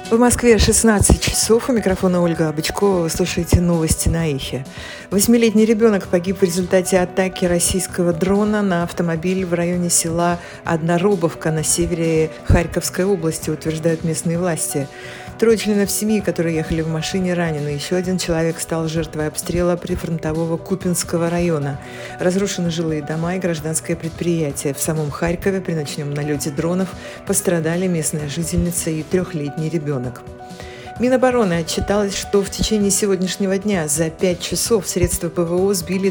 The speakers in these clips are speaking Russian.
В Москве 16 часов. У микрофона Ольга Бычкова. Вы слушаете новости на Эхе. 8-летний ребенок погиб в результате атаки российского дрона на автомобиль в районе села Одноробовка на севере Харьковской области, утверждают местные власти. 3 членов семьи, которые ехали в машине, ранены. Еще один человек стал жертвой обстрела прифронтового Купинского района. Разрушены жилые дома и гражданское предприятие. В самом Харькове при ночном налете дронов пострадали местная жительница и 3-летний ребенок. Минобороны отчиталось, что в течение сегодняшнего дня за 5 часов средства ПВО сбили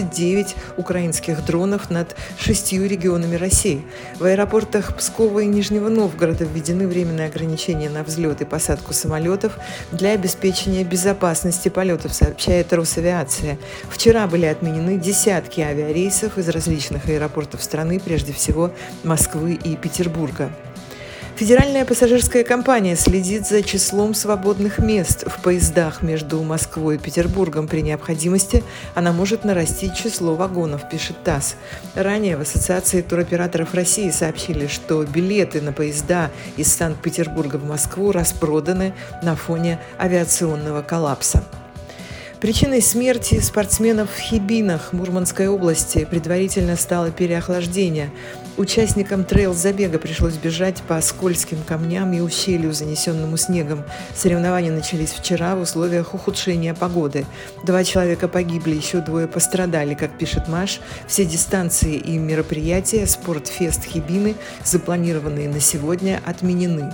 39 украинских дронов над 6 регионами России. В аэропортах Пскова и Нижнего Новгорода введены временные ограничения на взлет и посадку самолетов для обеспечения безопасности полетов, сообщает Росавиация. Вчера были отменены десятки авиарейсов из различных аэропортов страны, прежде всего Москвы и Петербурга. Федеральная пассажирская компания следит за числом свободных мест в поездах между Москвой и Петербургом. При необходимости она может нарастить число вагонов, пишет ТАСС. Ранее в Ассоциации туроператоров России сообщили, что билеты на поезда из Санкт-Петербурга в Москву распроданы на фоне авиационного коллапса. Причиной смерти спортсменов в Хибинах Мурманской области предварительно стало переохлаждение. Участникам трейл-забега пришлось бежать по скользким камням и ущелью, занесенному снегом. Соревнования начались вчера в условиях ухудшения погоды. 2 человека погибли, еще 2 пострадали. Как пишет МАШ, все дистанции и мероприятия «Спортфест Хибины», запланированные на сегодня, отменены.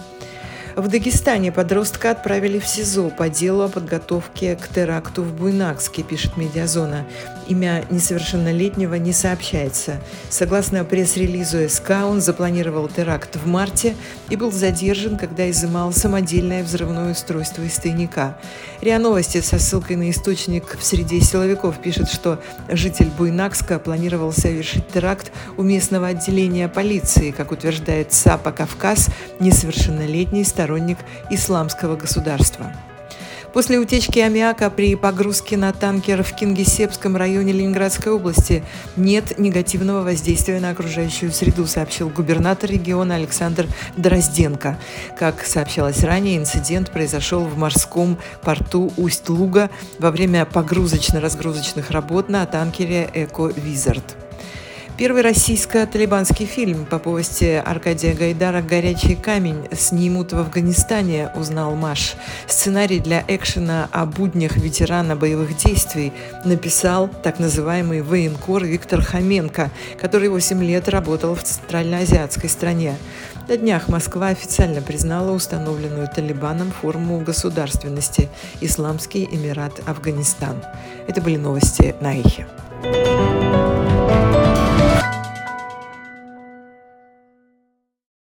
В Дагестане подростка отправили в СИЗО по делу о подготовке к теракту в Буйнакске, пишет «Медиазона». Имя несовершеннолетнего не сообщается. Согласно пресс-релизу СК, он запланировал теракт в марте и был задержан, когда изымал самодельное взрывное устройство из тайника. РИА Новости со ссылкой на источник в среде силовиков пишет, что житель Буйнакска планировал совершить теракт у местного отделения полиции. Как утверждает САПа «Кавказ», несовершеннолетний сторонник исламского государства. После утечки аммиака при погрузке на танкер в Кингисеппском районе Ленинградской области нет негативного воздействия на окружающую среду, сообщил губернатор региона Александр Дрозденко. Как сообщалось ранее, инцидент произошел в морском порту Усть-Луга во время погрузочно-разгрузочных работ на танкере «Эко-Визард». Первый российско-талибанский фильм по повести Аркадия Гайдара «Горячий камень» снимут в Афганистане, узнал МАШ. Сценарий для экшена о буднях ветерана боевых действий написал так называемый военкор Виктор Хоменко, который 8 лет работал в центральноазиатской стране. На днях Москва официально признала установленную Талибаном форму государственности – Исламский Эмират Афганистан. Это были новости на Эхе.